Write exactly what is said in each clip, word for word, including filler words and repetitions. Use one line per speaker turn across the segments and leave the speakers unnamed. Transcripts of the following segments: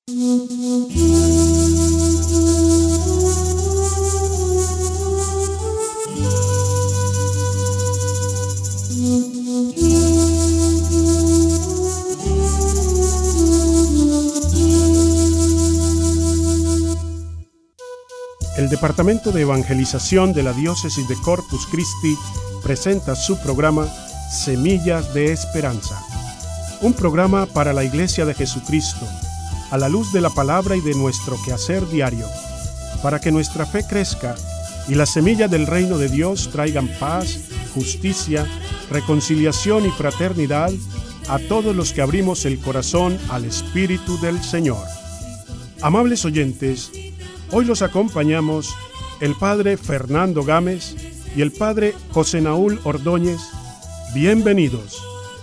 El Departamento de Evangelización de la Diócesis de Corpus Christi presenta su programa Semillas de Esperanza, un programa para la Iglesia de Jesucristo, a la luz de la palabra y de nuestro quehacer diario, para que nuestra fe crezca y las semillas del reino de Dios traigan paz, justicia, reconciliación y fraternidad a todos los que abrimos el corazón al Espíritu del Señor. Amables oyentes, hoy los acompañamos el Padre Fernando Gámez y el Padre José Naúl Ordóñez. Bienvenidos.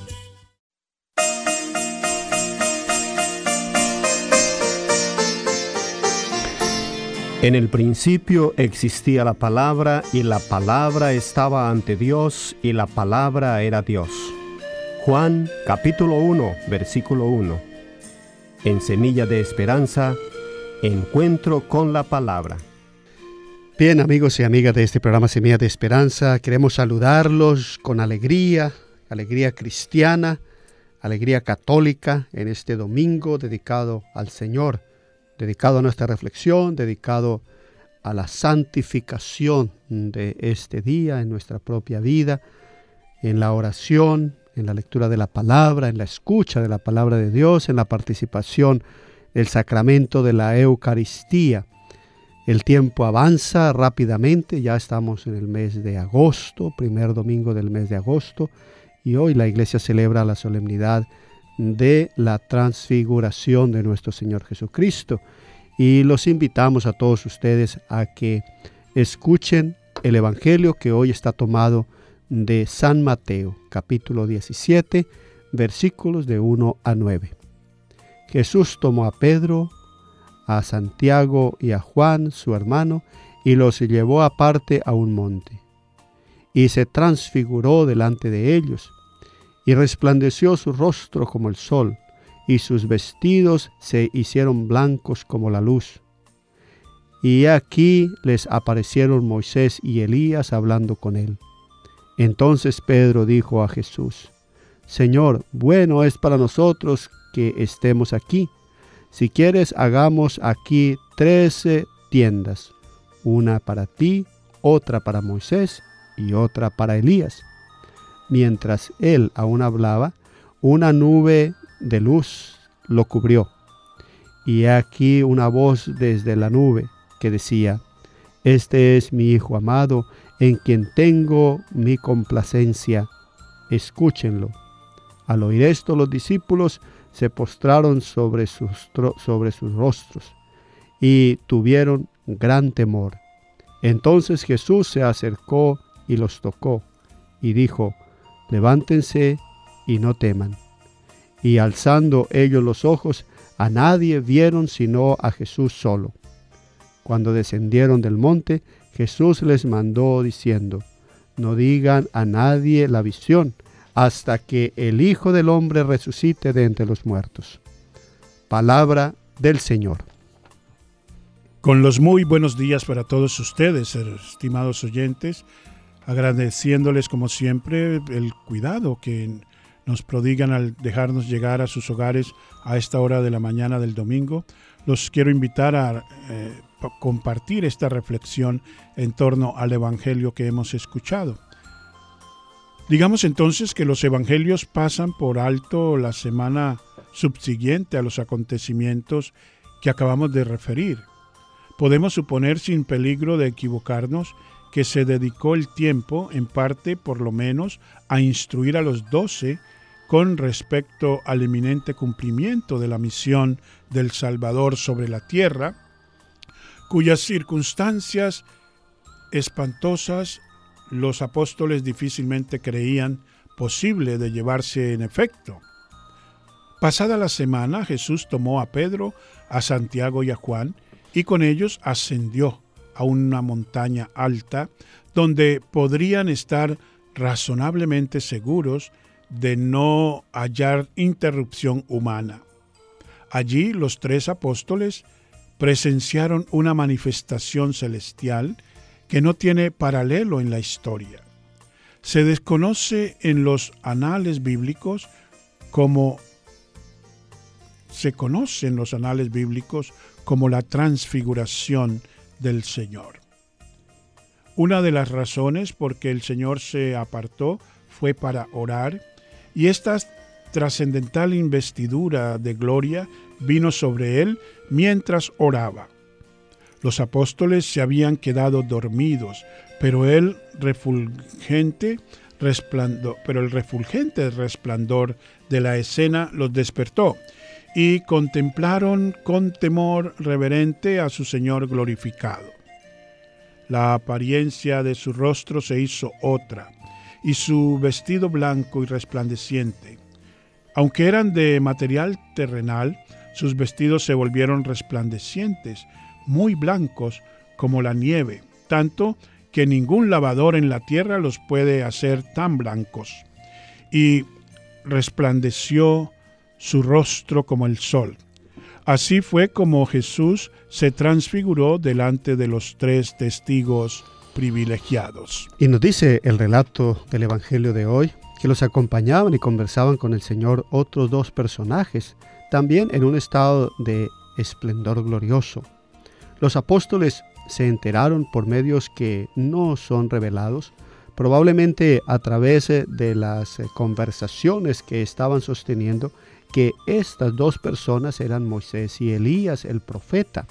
En el principio existía la palabra, y la palabra estaba ante Dios, y la palabra era Dios. Juan capítulo uno, versículo uno. En Semilla de Esperanza, encuentro con la palabra.
Bien, amigos y amigas de este programa Semilla de Esperanza, queremos saludarlos con alegría, alegría cristiana, alegría católica en este domingo dedicado al Señor, dedicado a nuestra reflexión, dedicado a la santificación de este día en nuestra propia vida, en la oración, en la lectura de la palabra, en la escucha de la palabra de Dios, en la participación del sacramento de la Eucaristía. El tiempo avanza rápidamente, ya estamos en el mes de agosto, primer domingo del mes de agosto, y hoy la Iglesia celebra la solemnidad de la transfiguración de nuestro Señor Jesucristo. Y los invitamos a todos ustedes a que escuchen el Evangelio que hoy está tomado de San Mateo, capítulo diecisiete, versículos de uno a nueve. Jesús tomó a Pedro, a Santiago y a Juan, su hermano, y los llevó aparte a un monte. Y se transfiguró delante de ellos, y resplandeció su rostro como el sol, y sus vestidos se hicieron blancos como la luz. Y aquí les aparecieron Moisés y Elías hablando con él. Entonces Pedro dijo a Jesús: Señor, bueno es para nosotros que estemos aquí. Si quieres, hagamos aquí trece tiendas, una para ti, otra para Moisés y otra para Elías. Mientras él aún hablaba, una nube de luz lo cubrió. Y he aquí una voz desde la nube que decía: Este es mi Hijo amado, en quien tengo mi complacencia. Escúchenlo. Al oír esto, los discípulos se postraron sobre sus, sobre sus rostros y tuvieron gran temor. Entonces Jesús se acercó y los tocó y dijo: Levántense y no teman. Y alzando ellos los ojos, a nadie vieron sino a Jesús solo. Cuando descendieron del monte, Jesús les mandó diciendo: No digan a nadie la visión, hasta que el Hijo del Hombre resucite de entre los muertos. Palabra del Señor.
Con los muy buenos días para todos ustedes, estimados oyentes, agradeciéndoles como siempre el cuidado que nos prodigan al dejarnos llegar a sus hogares a esta hora de la mañana del domingo. Los quiero invitar a eh, compartir esta reflexión en torno al Evangelio que hemos escuchado. Digamos entonces que los evangelios pasan por alto la semana subsiguiente a los acontecimientos que acabamos de referir. Podemos suponer sin peligro de equivocarnos que se dedicó el tiempo, en parte por lo menos, a instruir a los doce con respecto al eminente cumplimiento de la misión del Salvador sobre la tierra, cuyas circunstancias espantosas los apóstoles difícilmente creían posible de llevarse en efecto. Pasada la semana, Jesús tomó a Pedro, a Santiago y a Juan, y con ellos ascendió a una montaña alta, donde podrían estar razonablemente seguros de no hallar interrupción humana. Allí los tres apóstoles presenciaron una manifestación celestial que no tiene paralelo en la historia. Se desconoce en los anales bíblicos como se conoce en los anales bíblicos como la transfiguración del Señor. Una de las razones por que el Señor se apartó fue para orar, y esta trascendental investidura de gloria vino sobre él mientras oraba. Los apóstoles se habían quedado dormidos, pero el refulgente resplandor, pero el refulgente resplandor de la escena los despertó y contemplaron con temor reverente a su Señor glorificado. La apariencia de su rostro se hizo otra, y su vestido blanco y resplandeciente. Aunque eran de material terrenal, sus vestidos se volvieron resplandecientes, muy blancos como la nieve, tanto que ningún lavador en la tierra los puede hacer tan blancos. Y resplandeció su rostro como el sol. Así fue como Jesús se transfiguró delante de los tres testigos privilegiados.
Y nos dice el relato del Evangelio de hoy que los acompañaban y conversaban con el Señor otros dos personajes, también en un estado de esplendor glorioso. Los apóstoles se enteraron por medios que no son revelados, probablemente a través de las conversaciones que estaban sosteniendo, que estas dos personas eran Moisés y Elías, el profeta.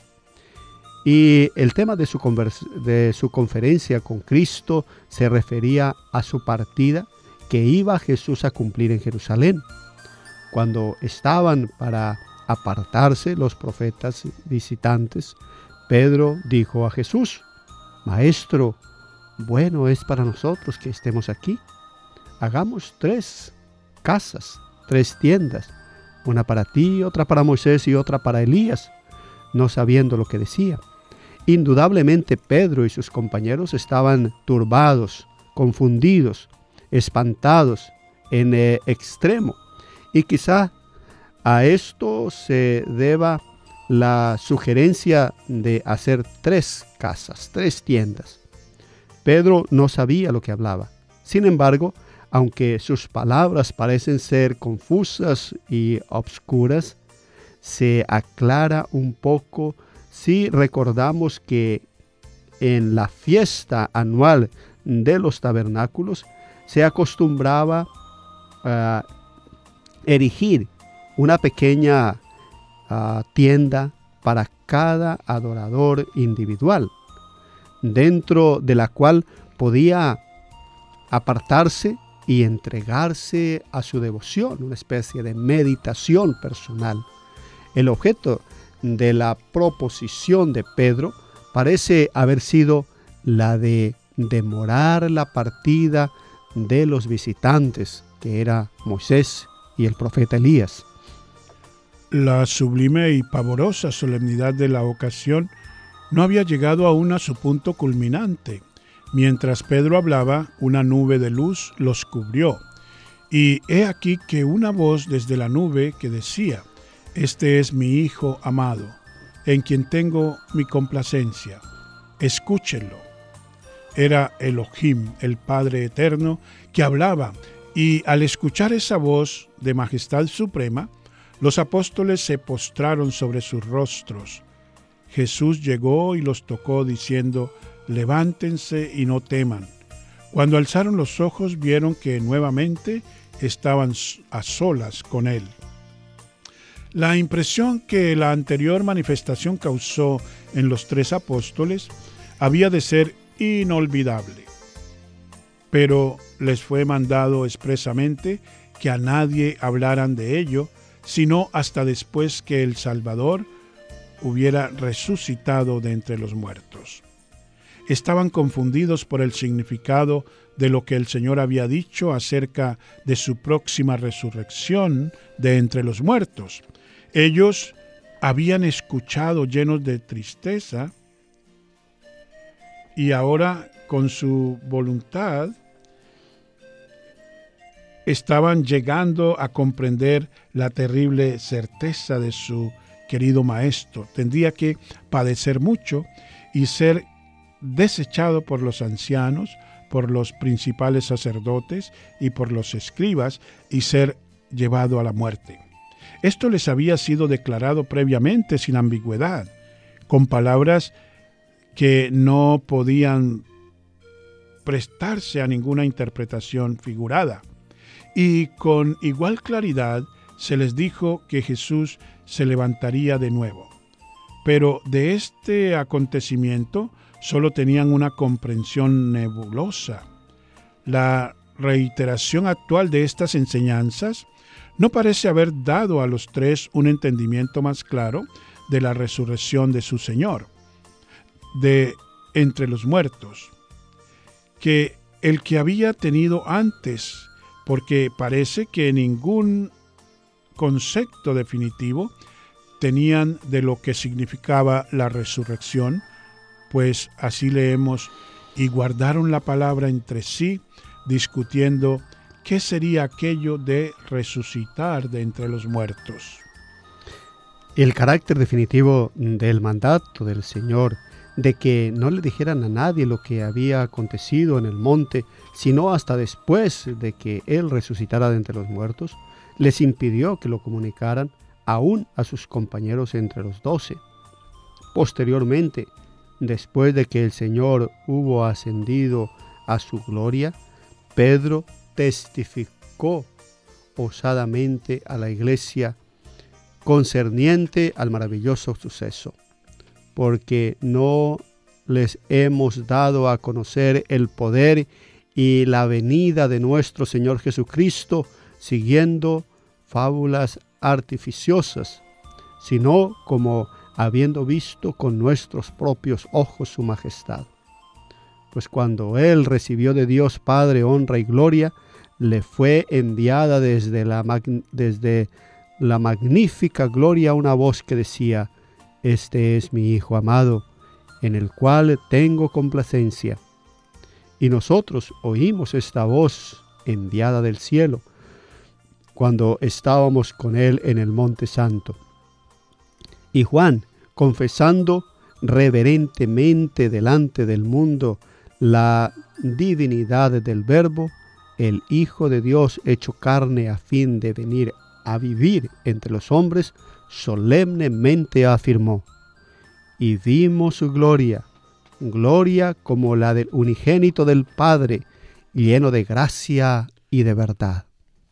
Y el tema de su, convers- de su conferencia con Cristo se refería a su partida que iba Jesús a cumplir en Jerusalén. Cuando estaban para apartarse los profetas visitantes, Pedro dijo a Jesús: Maestro, bueno es para nosotros que estemos aquí. Hagamos tres casas, tres tiendas, una para ti, otra para Moisés y otra para Elías, no sabiendo lo que decía. Indudablemente Pedro y sus compañeros estaban turbados, confundidos, espantados en eh, extremo, y quizá a esto se deba la sugerencia de hacer tres casas, tres tiendas. Pedro no sabía lo que hablaba. Sin embargo, aunque sus palabras parecen ser confusas y obscuras, se aclara un poco si recordamos que en la fiesta anual de los tabernáculos se acostumbraba a erigir una pequeña uh, tienda para cada adorador individual, dentro de la cual podía apartarse y entregarse a su devoción, una especie de meditación personal. El objeto de la proposición de Pedro parece haber sido la de demorar la partida de los visitantes, que era Moisés y el profeta Elías.
La sublime y pavorosa solemnidad de la ocasión no había llegado aún a su punto culminante. Mientras Pedro hablaba, una nube de luz los cubrió. Y he aquí que una voz desde la nube que decía: Este es mi Hijo amado, en quien tengo mi complacencia. Escúchenlo. Era Elohim, el Padre Eterno, que hablaba, y al escuchar esa voz de majestad suprema, los apóstoles se postraron sobre sus rostros. Jesús llegó y los tocó diciendo: Levántense y no teman. Cuando alzaron los ojos vieron que nuevamente estaban a solas con él. La impresión que la anterior manifestación causó en los tres apóstoles había de ser inolvidable, pero les fue mandado expresamente que a nadie hablaran de ello, sino hasta después que el Salvador hubiera resucitado de entre los muertos. Estaban confundidos por el significado de lo que el Señor había dicho acerca de su próxima resurrección de entre los muertos. Ellos habían escuchado llenos de tristeza y ahora con su voluntad estaban llegando a comprender la terrible certeza de su querido maestro. Tendría que padecer mucho y ser desechado por los ancianos, por los principales sacerdotes y por los escribas, y ser llevado a la muerte. Esto les había sido declarado previamente sin ambigüedad, con palabras que no podían prestarse a ninguna interpretación figurada. Y con igual claridad se les dijo que Jesús se levantaría de nuevo. Pero de este acontecimiento solo tenían una comprensión nebulosa. La reiteración actual de estas enseñanzas no parece haber dado a los tres un entendimiento más claro de la resurrección de su Señor, de entre los muertos, que el que había tenido antes, porque parece que ningún concepto definitivo tenían de lo que significaba la resurrección, pues así leemos, y guardaron la palabra entre sí, discutiendo qué sería aquello de resucitar de entre los muertos.
El carácter definitivo del mandato del Señor de que no le dijeran a nadie lo que había acontecido en el monte, sino hasta después de que Él resucitara de entre los muertos, les impidió que lo comunicaran aún a sus compañeros entre los doce. Posteriormente, después de que el Señor hubo ascendido a su gloria, Pedro testificó osadamente a la iglesia concerniente al maravilloso suceso, porque no les hemos dado a conocer el poder y la venida de nuestro Señor Jesucristo siguiendo fábulas artificiosas, sino como habiendo visto con nuestros propios ojos su majestad. Pues cuando Él recibió de Dios Padre honra y gloria, le fue enviada desde la, mag- desde la magnífica gloria una voz que decía: Este es mi Hijo amado, en el cual tengo complacencia. Y nosotros oímos esta voz enviada del cielo, cuando estábamos con Él en el Monte Santo. Y Juan, confesando reverentemente delante del mundo la divinidad del Verbo, el Hijo de Dios hecho carne a fin de venir a vivir entre los hombres, solemnemente afirmó: y vimos su gloria, gloria como la del unigénito del Padre, lleno de gracia y de verdad.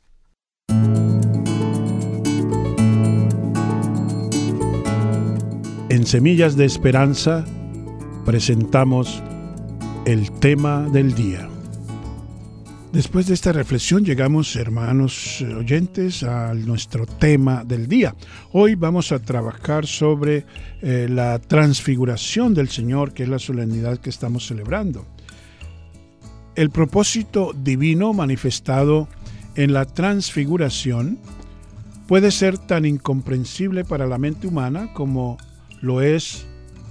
En Semillas de Esperanza presentamos el tema del día. Después de esta reflexión llegamos, hermanos oyentes, a nuestro tema del día. Hoy vamos a trabajar sobre eh, la transfiguración del Señor, que es la solemnidad que estamos celebrando. El propósito divino manifestado en la transfiguración puede ser tan incomprensible para la mente humana como lo es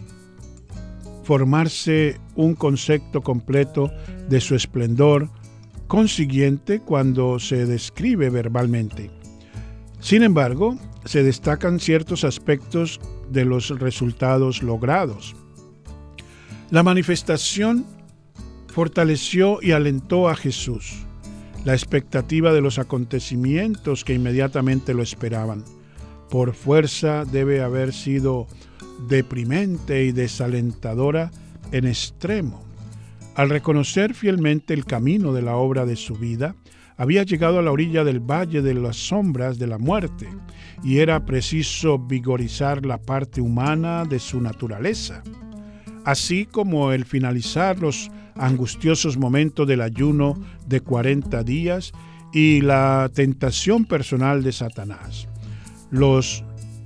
formarse un concepto completo de su esplendor consiguiente cuando se describe verbalmente. Sin embargo, se destacan ciertos aspectos de los resultados logrados. La manifestación fortaleció y alentó a Jesús. La expectativa de los acontecimientos que inmediatamente lo esperaban. Por fuerza debe haber sido deprimente y desalentadora en extremo. Al reconocer fielmente el camino de la obra de su vida, había llegado a la orilla del valle de las sombras de la muerte, y era preciso vigorizar la parte humana de su naturaleza, así como el finalizar los angustiosos momentos del ayuno de cuarenta días y la tentación personal de Satanás. Los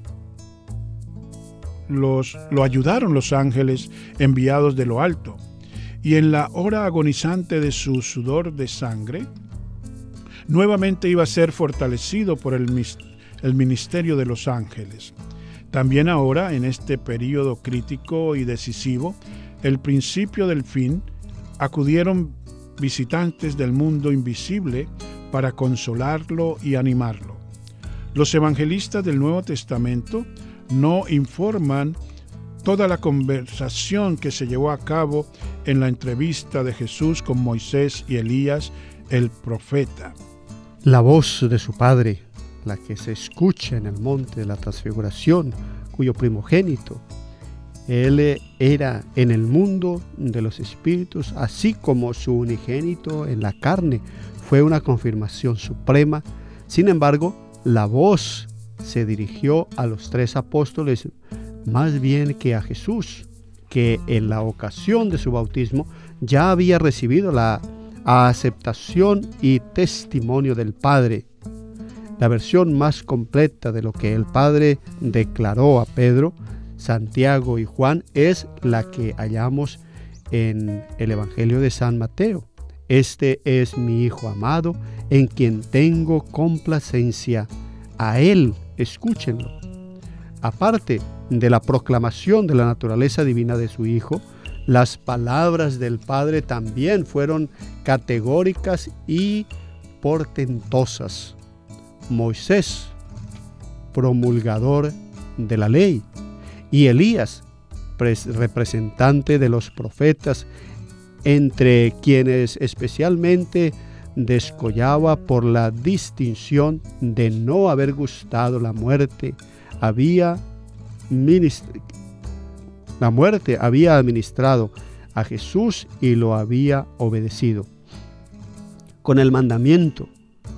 Los, lo ayudaron los ángeles enviados de lo alto, y en la hora agonizante de su sudor de sangre, nuevamente iba a ser fortalecido por el, el ministerio de los ángeles. También ahora, en este período crítico y decisivo, el principio del fin, acudieron visitantes del mundo invisible para consolarlo y animarlo. Los evangelistas del Nuevo Testamento no informan toda la conversación que se llevó a cabo en la entrevista de Jesús con Moisés y Elías, el profeta.
La voz de su Padre, la que se escucha en el monte de la transfiguración, cuyo primogénito, él era en el mundo de los espíritus, así como su unigénito en la carne, fue una confirmación suprema. Sin embargo, la voz se dirigió a los tres apóstoles más bien que a Jesús, que en la ocasión de su bautismo ya había recibido la aceptación y testimonio del Padre. La versión más completa de lo que el Padre declaró a Pedro, Santiago y Juan es la que hallamos en el Evangelio de San Mateo. Este es mi Hijo amado, en quien tengo complacencia. A Él escúchenlo. Aparte de la proclamación de la naturaleza divina de su Hijo, las palabras del Padre también fueron categóricas y portentosas. Moisés, promulgador de la ley, y Elías, representante de los profetas, entre quienes especialmente descollaba por la distinción de no haber gustado la muerte, había ministr- la muerte había administrado a Jesús y lo había obedecido. Con el mandamiento,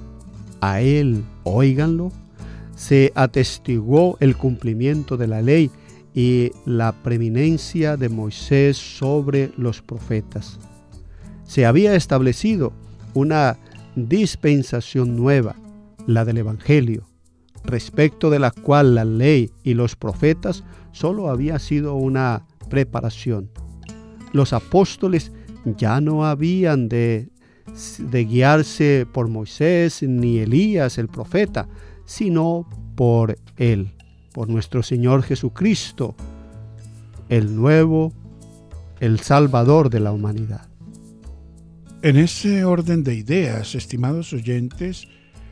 a Él óiganlo, se atestiguó el cumplimiento de la ley y la preeminencia de Moisés sobre los profetas. Se había establecido una dispensación nueva, la del Evangelio, respecto de la cual la ley y los profetas solo había sido una preparación. Los apóstoles ya no habían de, de guiarse por Moisés ni Elías el profeta, sino por Él, por nuestro Señor Jesucristo, el nuevo, el Salvador de la humanidad.
En ese orden de ideas, estimados oyentes,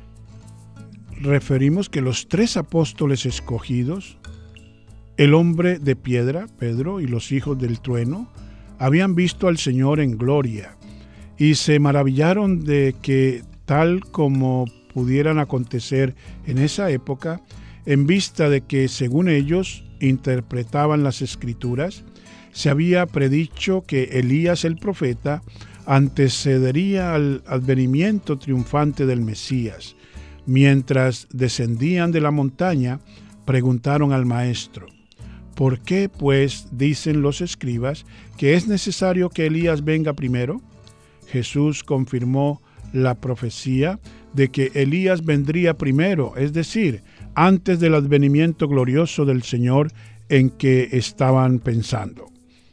referimos que los tres apóstoles escogidos, el hombre de piedra, Pedro, y los hijos del trueno, habían visto al Señor en gloria y se maravillaron de que, tal como pudieran acontecer en esa época, en vista de que, según ellos interpretaban las Escrituras, se había predicho que Elías el profeta antecedería al advenimiento triunfante del Mesías. Mientras descendían de la montaña, preguntaron al maestro: ¿por qué, pues, dicen los escribas que es necesario que Elías venga primero? Jesús confirmó la profecía de que Elías vendría primero, es decir, antes del advenimiento glorioso del Señor en que estaban pensando.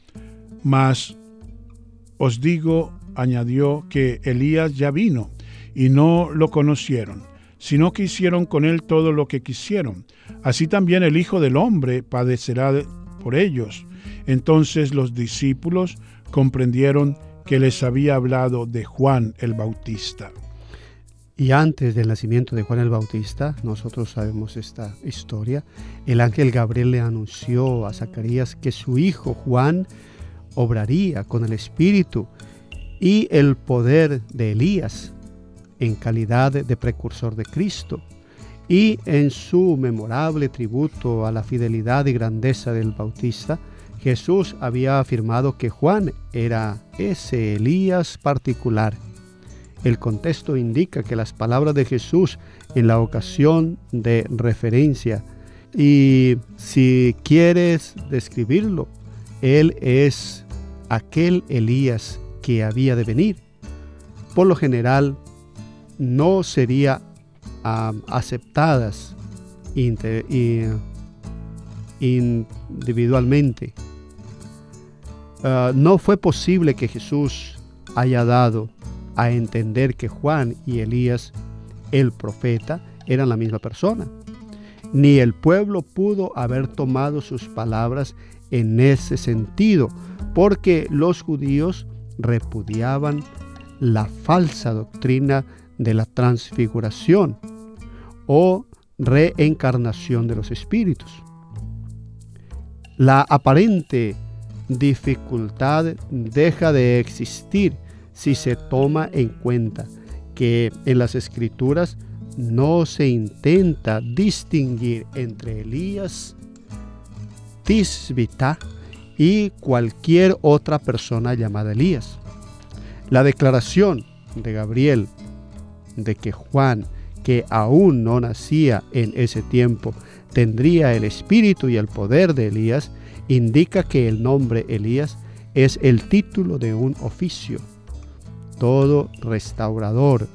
Mas os digo, añadió, que Elías ya vino y no lo conocieron, sino que hicieron con él todo lo que quisieron. Así también el Hijo del Hombre padecerá por ellos. Entonces los discípulos comprendieron que les había hablado de Juan el Bautista.
Y antes del nacimiento de Juan el Bautista, nosotros sabemos esta historia, el ángel Gabriel le anunció a Zacarías que su hijo Juan obraría con el espíritu y el poder de Elías en calidad de precursor de Cristo, y en su memorable tributo a la fidelidad y grandeza del Bautista, Jesús había afirmado que Juan era ese Elías particular. El contexto indica que las palabras de Jesús en la ocasión de referencia, y si quieres describirlo, Él es aquel Elías que había de venir. Por lo general, no serían um, aceptadas inter, y, individualmente. Uh, no fue posible que Jesús haya dado a entender que Juan y Elías, el profeta, eran la misma persona. Ni el pueblo pudo haber tomado sus palabras en ese sentido, porque los judíos repudiaban la falsa doctrina de la transfiguración o reencarnación de los espíritus. La aparente dificultad deja de existir si se toma en cuenta que en las Escrituras no se intenta distinguir entre Elías, Tisbita y cualquier otra persona llamada Elías. La declaración de Gabriel de que Juan, que aún no nacía en ese tiempo, tendría el espíritu y el poder de Elías, indica que el nombre Elías es el título de un oficio. Todo restaurador,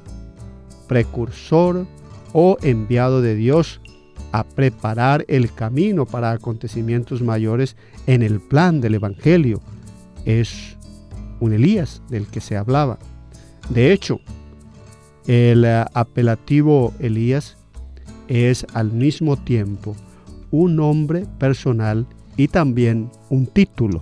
precursor o enviado de Dios a preparar el camino para acontecimientos mayores en el plan del Evangelio es un Elías del que se hablaba. De hecho, el apelativo Elías es al mismo tiempo un nombre personal y también un título.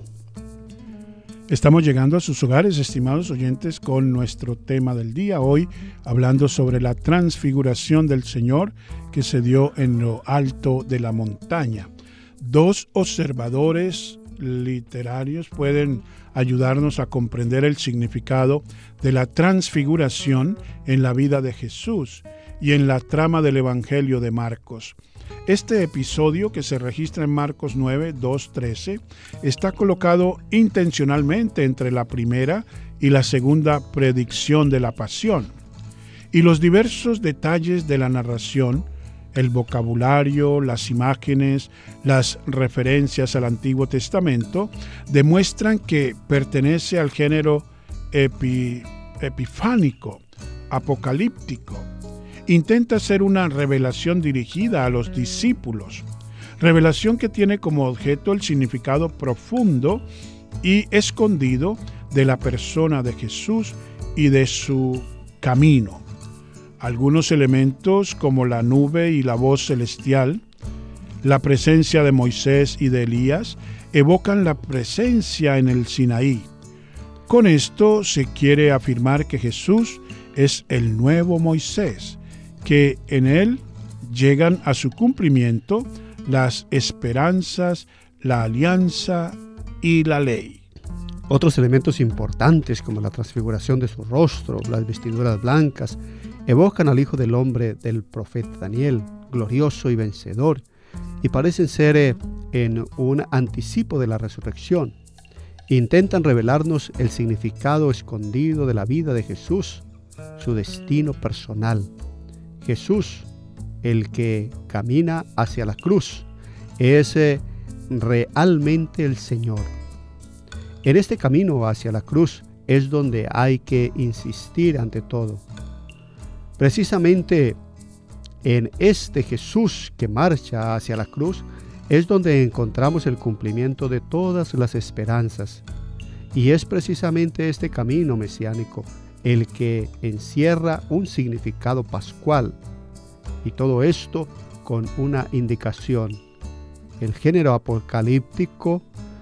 Estamos llegando a sus hogares, estimados oyentes, con nuestro tema del día. Hoy hablando sobre la transfiguración del Señor que se dio en lo alto de la montaña. Dos observadores literarios pueden ayudarnos a comprender el significado de la transfiguración en la vida de Jesús y en la trama del Evangelio de Marcos. Este episodio, que se registra en Marcos nueve, dos, trece, está colocado intencionalmente entre la primera y la segunda predicción de la pasión. Y los diversos detalles de la narración, el vocabulario, las imágenes, las referencias al Antiguo Testamento, demuestran que pertenece al género epi, epifánico, apocalíptico. Intenta ser una revelación dirigida a los discípulos, revelación que tiene como objeto el significado profundo y escondido de la persona de Jesús y de su camino. Algunos elementos como la nube y la voz celestial, la presencia de Moisés y de Elías, evocan la presencia en el Sinaí. Con esto se quiere afirmar que Jesús es el nuevo Moisés, que en él llegan a su cumplimiento las esperanzas, la alianza y la ley.
Otros elementos importantes como la transfiguración de su rostro, las vestiduras blancas, evocan al Hijo del Hombre del profeta Daniel, glorioso y vencedor, y parecen ser eh, en un anticipo de la resurrección. Intentan revelarnos el significado escondido de la vida de Jesús, su destino personal. Jesús, el que camina hacia la cruz, es eh, realmente el Señor. En este camino hacia la cruz es donde hay que insistir ante todo. Precisamente en este Jesús que marcha hacia la cruz es donde encontramos el cumplimiento de todas las esperanzas. Y es precisamente este camino mesiánico el que encierra un significado pascual, y todo esto con una indicación. El género apocalíptico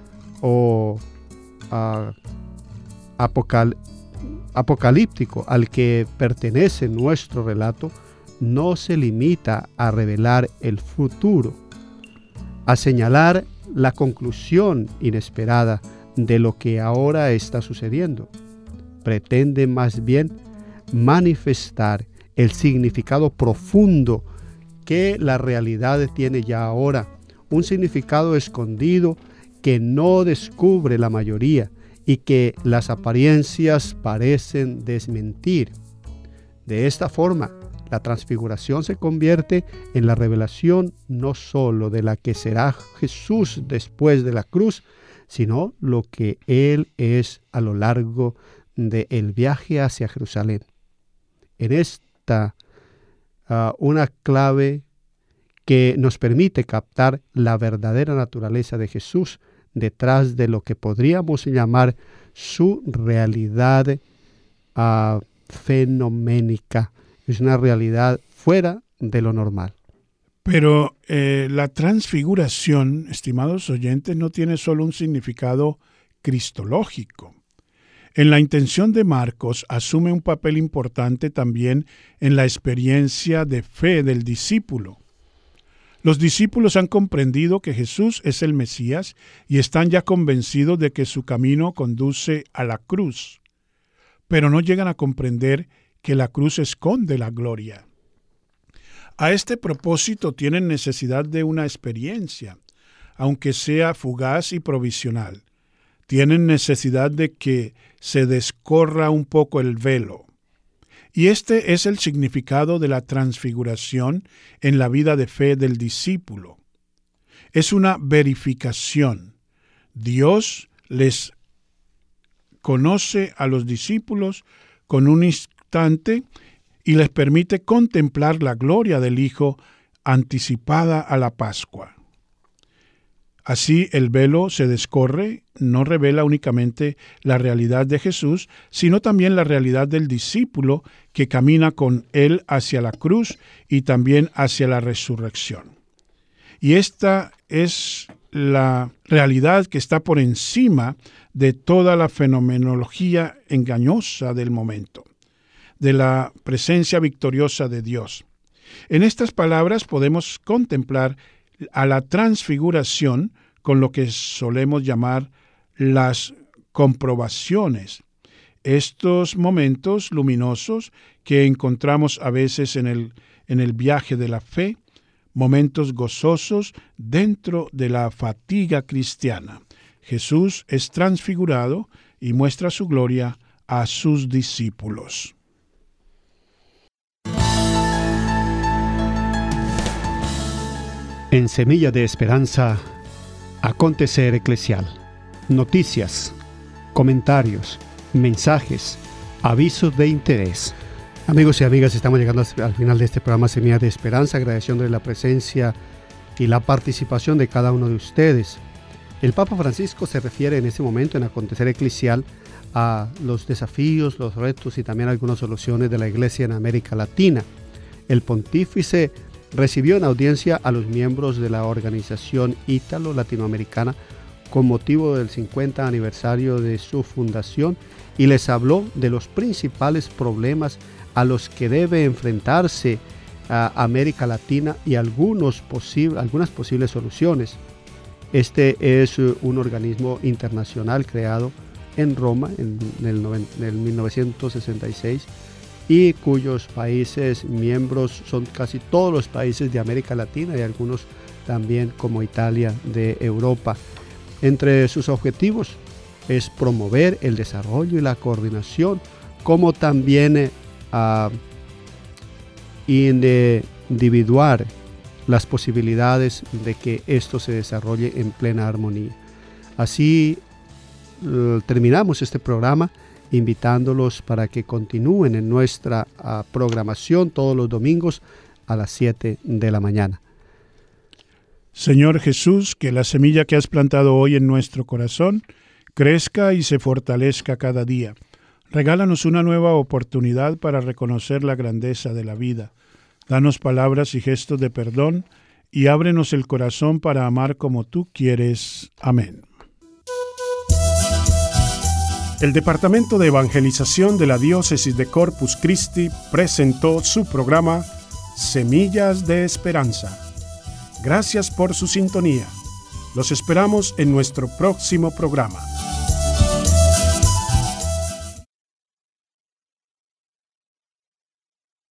o uh, apocal, apocalíptico al que pertenece nuestro relato no se limita a revelar el futuro, a señalar la conclusión inesperada de lo que ahora está sucediendo. Pretende más bien manifestar el significado profundo que la realidad tiene ya ahora, un significado escondido que no descubre la mayoría y que las apariencias parecen desmentir. De esta forma, la transfiguración se convierte en la revelación no sólo de la que será Jesús después de la cruz, sino lo que Él es a lo largo del viaje hacia Jerusalén. En esta uh, una clave que nos permite captar la verdadera naturaleza de Jesús detrás de lo que podríamos llamar su realidad uh, fenoménica. Es una realidad fuera de lo normal.
Pero eh, la transfiguración, estimados oyentes, no tiene solo un significado cristológico. En la intención de Marcos asume un papel importante también en la experiencia de fe del discípulo. Los discípulos han comprendido que Jesús es el Mesías y están ya convencidos de que su camino conduce a la cruz, pero no llegan a comprender que la cruz esconde la gloria. A este propósito tienen necesidad de una experiencia, aunque sea fugaz y provisional. Tienen necesidad de que se descorra un poco el velo. Y este es el significado de la transfiguración en la vida de fe del discípulo. Es una verificación. Dios les conoce a los discípulos con un instante y les permite contemplar la gloria del Hijo anticipada a la Pascua. Así el velo se descorre, no revela únicamente la realidad de Jesús, sino también la realidad del discípulo que camina con él hacia la cruz y también hacia la resurrección. Y esta es la realidad que está por encima de toda la fenomenología engañosa del momento, de la presencia victoriosa de Dios. En estas palabras podemos contemplar a la transfiguración con lo que solemos llamar las comprobaciones. Estos momentos luminosos que encontramos a veces en el, en el viaje de la fe, momentos gozosos dentro de la fatiga cristiana. Jesús es transfigurado y muestra su gloria a sus discípulos.
En Semilla de Esperanza, acontecer eclesial, noticias, comentarios, mensajes, avisos de interés. Amigos y amigas, estamos llegando al final de este programa Semilla de Esperanza, agradeciéndole la presencia y la participación de cada uno de ustedes. El Papa Francisco se refiere en este momento en acontecer eclesial a los desafíos, los retos y también algunas soluciones de la Iglesia en América Latina. El pontífice recibió en audiencia a los miembros de la organización ítalo-latinoamericana con motivo del cincuenta aniversario de su fundación y les habló de los principales problemas a los que debe enfrentarse a América Latina y algunos posible, algunas posibles soluciones. Este es un organismo internacional creado en Roma en el, en el mil novecientos sesenta y seis y cuyos países miembros son casi todos los países de América Latina y algunos también como Italia de Europa. Entre sus objetivos es promover el desarrollo y la coordinación, como también eh, uh, individuar las posibilidades de que esto se desarrolle en plena armonía. Así uh, terminamos este programa invitándolos para que continúen en nuestra uh, programación todos los domingos a las siete de la mañana.
Señor Jesús, que la semilla que has plantado hoy en nuestro corazón crezca y se fortalezca cada día. Regálanos una nueva oportunidad para reconocer la grandeza de la vida. Danos palabras y gestos de perdón y ábrenos el corazón para amar como tú quieres. Amén. El Departamento de Evangelización de la Diócesis de Corpus Christi presentó su programa Semillas de Esperanza. Gracias por su sintonía. Los esperamos en nuestro próximo programa.